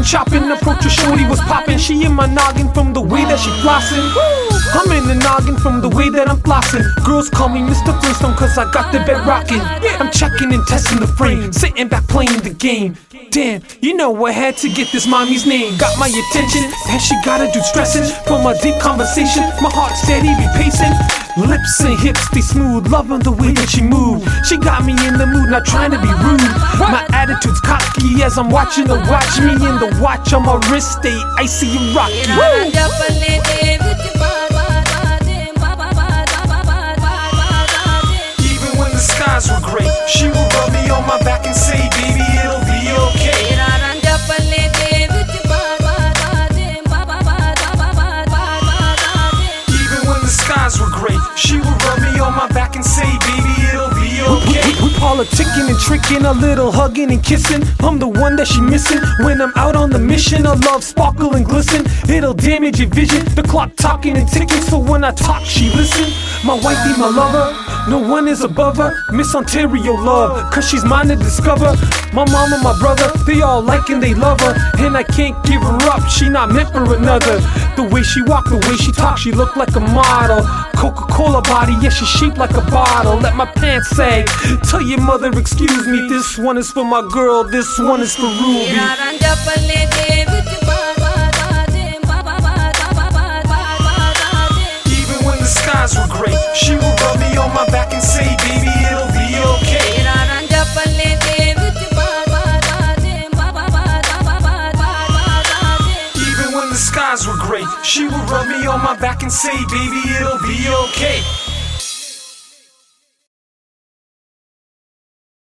chopping. Approach a shorty was popping. She in my noggin from the way that she flossing. I'm in the noggin from the way that I'm flossing. Girls call me Mr. Flintstone cause I got the bed rocking. I'm checking and testing the frame, sitting back playing the game. Damn, you know I had to get this mommy's name. Got my attention, and she gotta do stressing. From a deep conversation, my heart steady be pacing. Lips and hips, they smooth, loving the way that she move. She got me in the mood, not trying to be rude. My attitude's cocky as I'm watching her watch me. And the watch on my wrist stay icy and rocky. Even when the skies were gray, she would rub me on my back and say, baby, it'll be okay. Even when the skies were gray, she would rub me on my back and say, baby, it'll be okay. We politicking and tricking, a little hugging and kissing. I'm the one that she missing when I'm out on the mission. Her love sparkle and glisten, it'll damage your vision. The clock talking and ticking, so when I talk, she listen. My wifey, my lover, no one is above her. Miss Ontario love, cause she's mine to discover. My mom and my brother, they all like and they love her. And I can't give her up, she not meant for another. The way she walk, the way she talk, she look like a model. Coca-Cola body, yeah, she shaped like a bottle. Let my pants sag, tell your mother excuse me. This one is for my girl, this one is for Ruby. Even when the skies were gray, she would rub me on my back and say, baby, it'll be okay. Even when the skies were gray, she would rub me on my back and say, baby, it'll be okay.